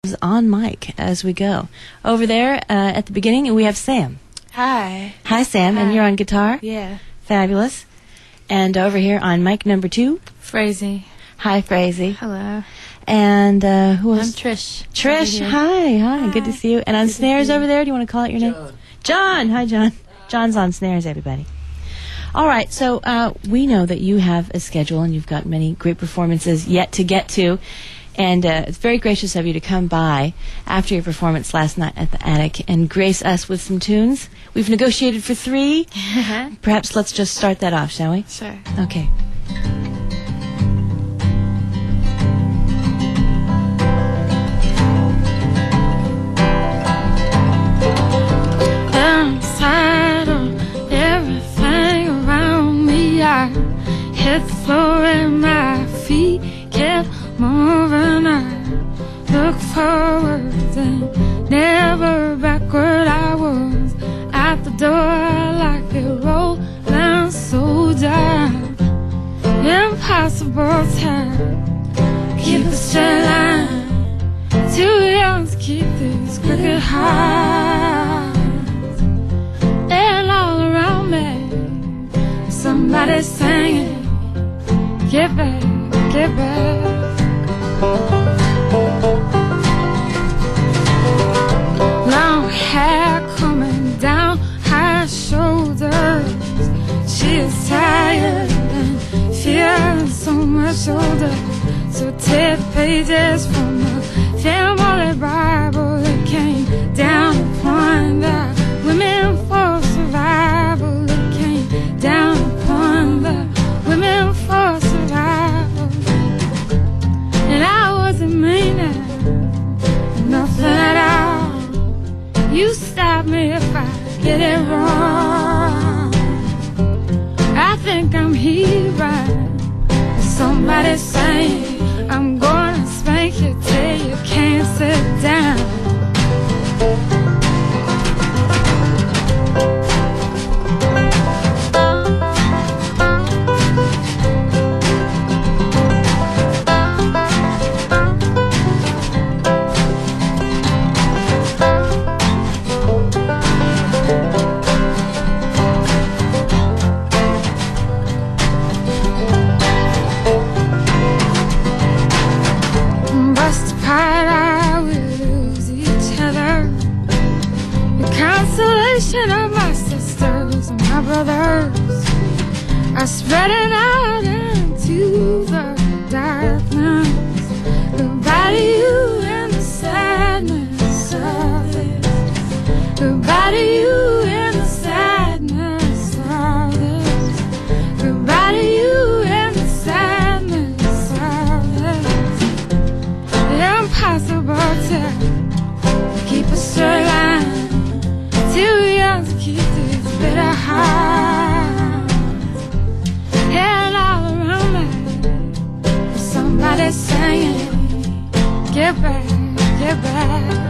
on mic as we go. Over there at the beginning, we have Sam. Hi. Hi, Sam. Hi. And you're on guitar? Yeah. Fabulous. And over here on mic number 2? Frazee. Hi, Frazee. Hello. And who else? I'm Trish. Trish. Hi. Good to see you. And on snares over there, do you want to call out your name? John. Hi, John. John's on snares, everybody. All right, so we know that you have a schedule and you've got many great performances yet to get to. And it's very gracious of you to come by after your performance last night at the Attic and grace us with some tunes. We've negotiated for 3. Perhaps let's just start that off, shall we? Sure. Okay. Inside of everything around me, I hit the floor and my feet kept moving. I look forward and never backward. I was at the door like a rolling soldier. Impossible to keep a straight line. Too young to keep these crooked hearts. And all around me, somebody's singing, get back, get back. Long hair coming down her shoulders. She is tired and feeling so much older. So take pages from the family Bible that came down upon the women for survival. It came down upon the women for survival. And I wasn't meaning nothing at all. You stop me if I get it wrong. I think I'm hearing somebody saying, I'm gonna spank you till you can't sit down. Of my sisters and my brothers are spreading out into the darkness. Goodbye to you and the sadness of this. Goodbye to you and the sadness of this. Goodbye to you and the sadness of this. Impossible to keep a straight line. Too young to keep these bitter hearts. And all around me, somebody's saying, get back, get back.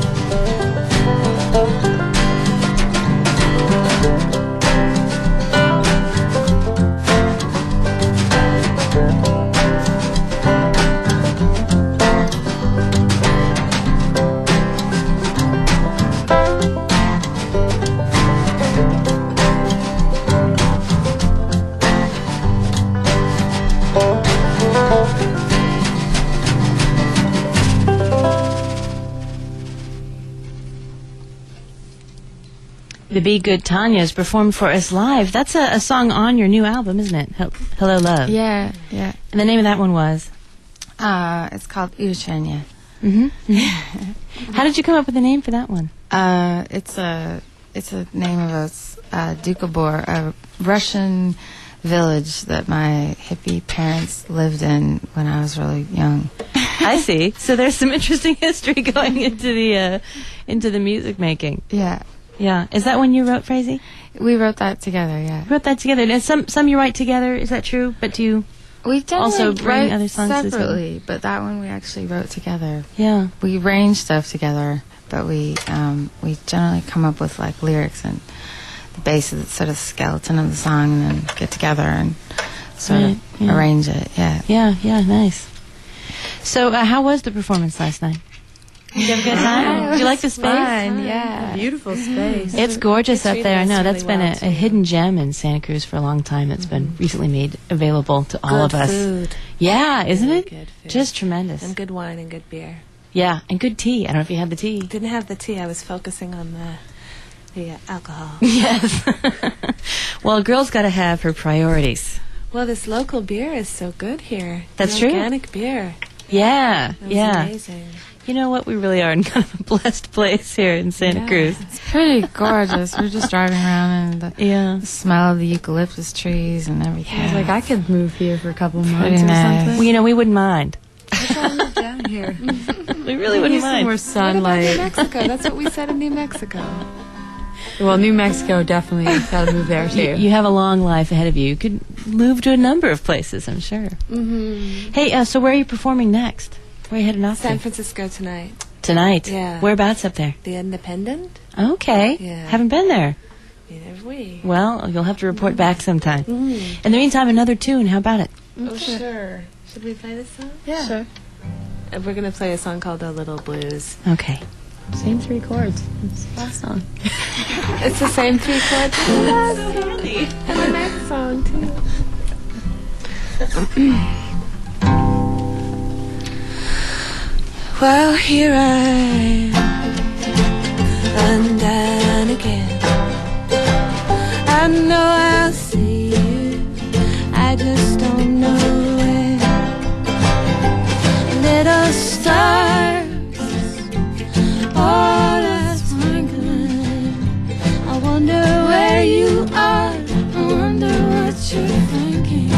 The Be Good Tanya is performed for us live. That's a song on your new album, isn't it? Hello, Love. Yeah. And the name of that one was? It's called Ushanya. How did you come up with the name for that one? It's a name of a Dukabor, a Russian village that my hippie parents lived in when I was really young. I see. So there's some interesting history going into the music making. Yeah. Yeah. Is that one you wrote, Frazee? We wrote that together, yeah. Wrote that together. And some you write together, is that true? But do you we also bring write other songs separately, but that one we actually wrote together. Yeah. We arrange stuff together, but we generally come up with like lyrics and the basis, sort of skeleton of the song, and then get together and sort of arrange it. Yeah. Yeah, nice. So how was the performance last night? Did you have a good time? Did you like the space? Fun, yeah. Beautiful space. It's gorgeous up there. I know that's really been well, a hidden gem in Santa Cruz for a long time. That's been recently made available to all of us. Food. Yeah, isn't Really it? good food. Just tremendous. And good wine and good beer. Yeah, and good tea. I don't know if you had the tea. Didn't have the tea. I was focusing on the alcohol. Yes. Well, a girl's got to have her priorities. Well, this local beer is so good here. That's The true. Organic beer. Yeah, That was yeah. amazing. You know what? We really are in kind of a blessed place here in Santa Yeah. Cruz. It's pretty gorgeous. We're just driving around and the Yeah. smell of the eucalyptus trees and everything. I was like, I could move here for a couple Pretty months or nice. something. Well, you know, we wouldn't mind. Down here. We really wouldn't Need some more mind. sunlight. Mexico. That's what we said in New Mexico. Well, New Mexico definitely got to move there too. You have a long life ahead of you. You could move to a number of places, I'm sure. Mm-hmm. Hey, so where are you performing next? Where are you heading off San to? Francisco tonight. Tonight? Yeah. Whereabouts up there? The Independent. Okay. Yeah. Haven't been there. Neither we. Well, you'll have to report back sometime. Mm. In the meantime, another tune. How about it? Oh, sure. Should we play this song? Yeah. Sure. We're going to play a song called A Little Blues. Okay. Same 3 chords. It's a fast song. It's the same 3 chords. And the next song, too. Well, here I am, undone again. I know I'll see you, I just don't know when. Little stars, all that's twinkling. I wonder where you are, I wonder what you're thinking.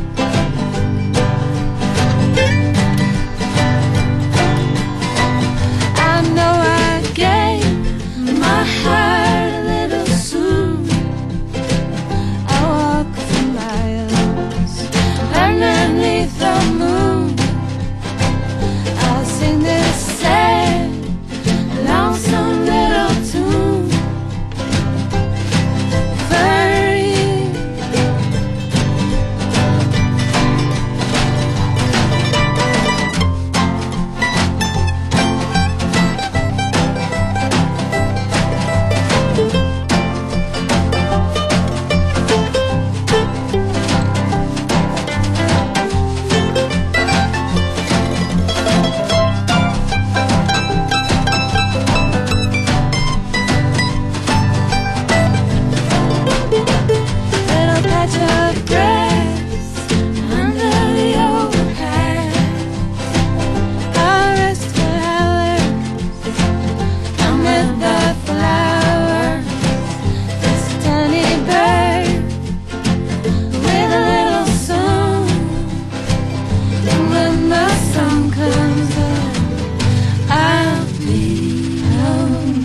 I know I gave my heart a little soon. I walk for miles underneath the moon. I'll sing this sad, lonesome little tune for you. Little patch of grass under the overpass. I rest for hours amid the flowers. This tiny bird with a little song. And when the sun comes up, I'll be home.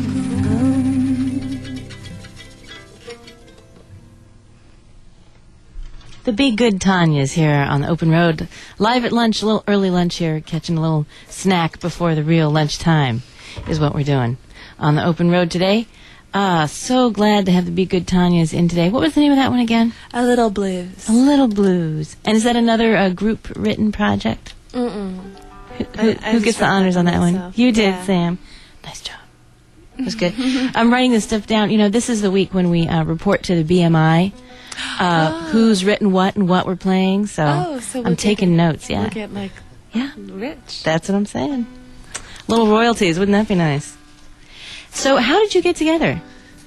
The Be Good Tanya's here on the open road. Live at lunch, a little early lunch here, catching a little snack before the real lunch time is what we're doing on the open road today. So glad to have the Be Good Tanya's in today. What was the name of that one again? A Little Blues. A Little Blues. And is that another group written project? Mm-mm. Who I gets just the wrote honors that on that one? myself. You did, Yeah. Sam. Nice job. It was good. I'm writing this stuff down. You know, this is the week when we report to the BMI who's written what and what we're playing. So, So I'm taking notes. We'll Yeah, get like yeah. rich. That's what I'm saying. Little royalties, wouldn't that be nice? So, how did you get together?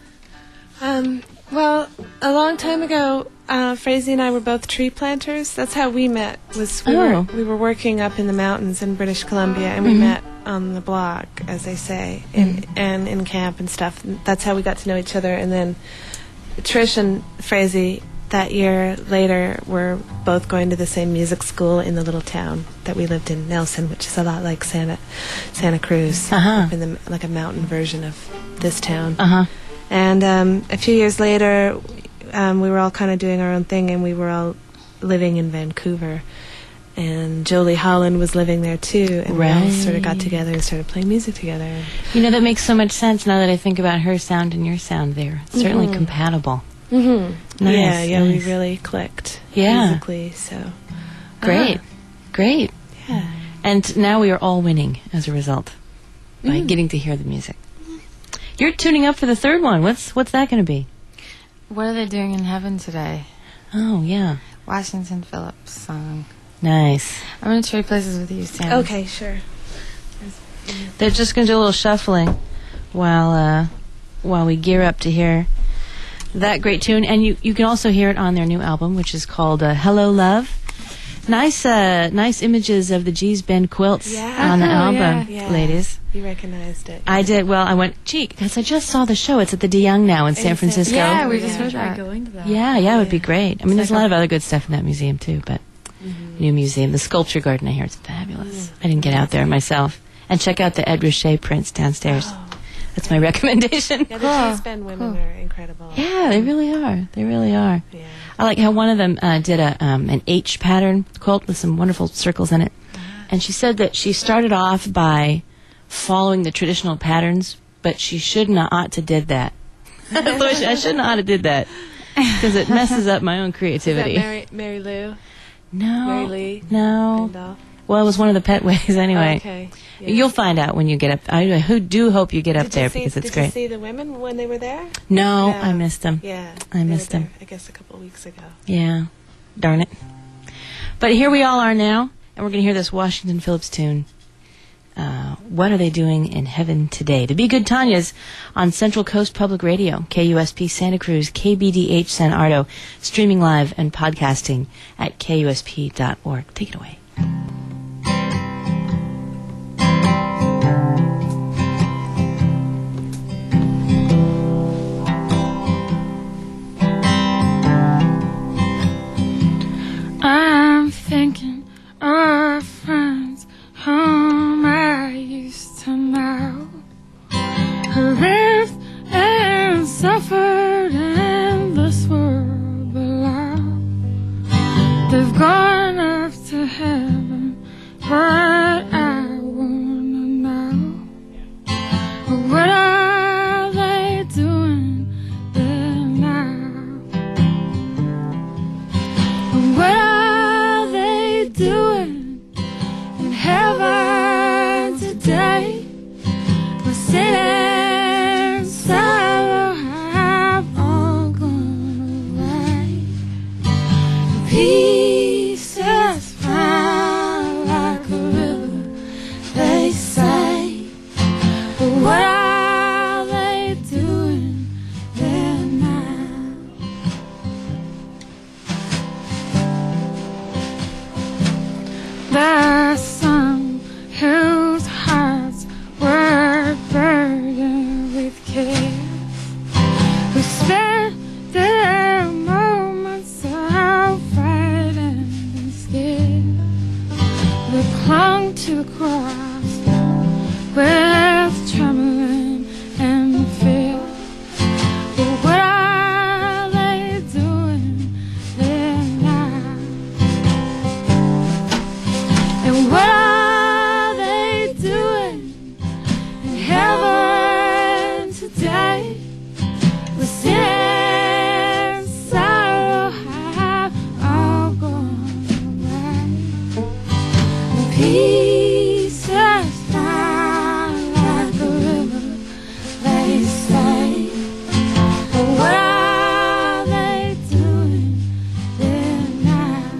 Well, a long time ago, Frazee and I were both tree planters. That's how we met. We were working up in the mountains in British Columbia, and we met on the block, as they say, and in camp and stuff. And that's how we got to know each other. And then Trish and Frazee that year later were both going to the same music school in the little town that we lived in, Nelson, which is a lot like Santa Cruz, up in like a mountain version of this town. And a few years later, we were all kind of doing our own thing, and we were all living in Vancouver. And Jolie Holland was living there too, and we all sort of got together and started playing music together. You know, that makes so much sense now that I think about her sound and your sound there. It's certainly compatible. Mm-hmm. Nice, Yeah, nice. we really clicked musically. So Great. Yeah. And now we are all winning as a result. by getting to hear the music. You're tuning up for the third one. What's that going to be? What are they doing in heaven today? Oh, yeah. Washington Phillips song. Nice. I'm going to trade places with you, Sam. Okay, sure. They're just going to do a little shuffling while we gear up to hear that great tune. And you can also hear it on their new album, which is called Hello Love. Nice images of the G's Bend quilts on the album, ladies. You recognized it. I did. Well, I went, because I just saw the show. It's at the DeYoung now in San Francisco. Yeah, we just heard Try that. going to that. Yeah, it would be great. I mean, there's a lot of other good stuff in that museum, too, but new museum. The Sculpture Garden, I hear it's fabulous. I didn't get out there myself. And check out the Ed Ruscha prints downstairs. That's my recommendation. Yeah, the G's Bend women are incredible. Yeah, they really are. They really are. Yeah. I like how one of them did an H pattern quilt with some wonderful circles in it. And she said that she started off by following the traditional patterns, but she shouldn't have ought to did that. I shouldn't ought to did that because it messes up my own creativity. Is that Mary Lou? No. Mary Lee? No. Randolph? Well, it was one of the pet ways anyway. Okay. Yeah. You'll find out when you get up. I do hope you get up there because it's great. Did you see the women when they were there? No, I missed them. Yeah. I missed them. I guess a couple of weeks ago. Yeah. Darn it. But here we all are now, and we're going to hear this Washington Phillips tune. What are they doing in heaven today? The Be Good Tanyas on Central Coast Public Radio, KUSP Santa Cruz, KBDH San Ardo, streaming live and podcasting at KUSP.org. Take it away. I'm thinking of friends whom I used to know, who lived and suffered in this world below. They've gone up to heaven, but I wanna know, what are they doing there now? What are they doing in heaven today? Where sin and sorrow have all gone away. Peace has found like a river, they say. But what are they doing there now? There's some whose hearts were burdened with care, who spent their moments so frightened and scared. They clung to the cross with trembling and fear. But what are they doing there now? And what are they doing in heaven today? Where sin and sorrow have all gone away. And peace has found like a river, they say. But what are they doing there now?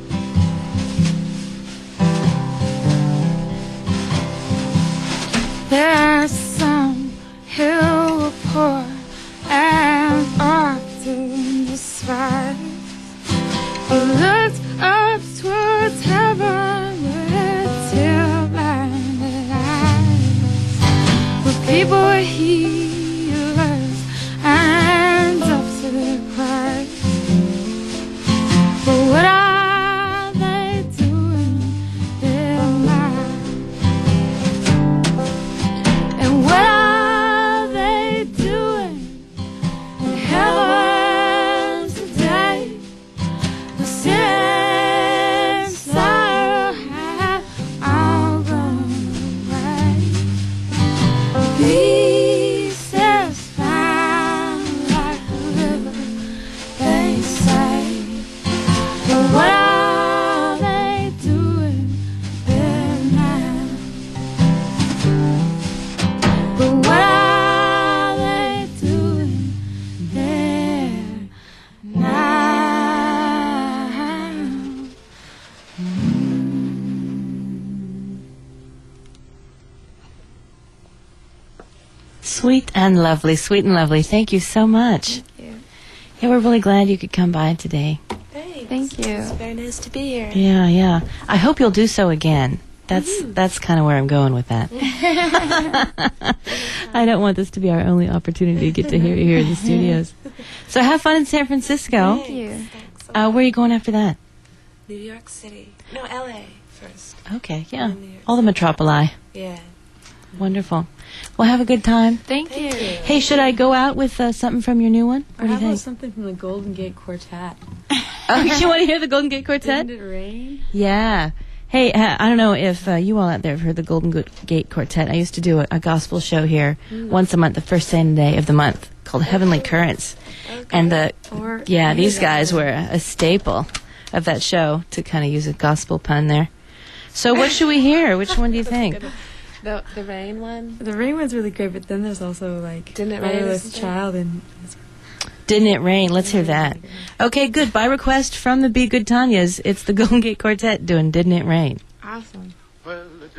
There's some who were poor and often despised, who looked up towards heaven with tear-blinded eyes, where people were healers and up to Christ. But what are they doing there now? And what are they doing in heaven today? The sin and sorrow have all gone away. Peace Sweet and lovely, sweet and lovely. Thank you so much. Thank you. Yeah, we're really glad you could come by today. Thanks. Thank you. It's very nice to be here. Yeah, yeah. I hope you'll do so again. That's kind of where I'm going with that. I don't want this to be our only opportunity to get to hear you here in the studios. So have fun in San Francisco. Thank you. Thanks. Where are you going after that? New York City. No, L.A. first. Okay, yeah. New York All the metropoli. Yeah. Wonderful. Well, have a good time. Thank you. Hey, should I go out with something from your new one? What Or do how you about think? something from the Golden Gate Quartet? Oh, you want to hear the Golden Gate Quartet? Didn't it rain? Yeah. Hey, I don't know if you all out there have heard the Golden Gate Quartet. I used to do a gospel show here once a month, the first Sunday of the month, called Heavenly Currents. And these guys were a staple of that show, to kind of use a gospel pun there. So what should we hear? Which one do you think? The rain one. The rain one's really great, but then there's also like Didn't It Rain Motherless is- Child and Didn't It Rain? Let's hear that. Okay, good. By request from the Be Good Tanyas, it's the Golden Gate Quartet doing Didn't It Rain. Awesome.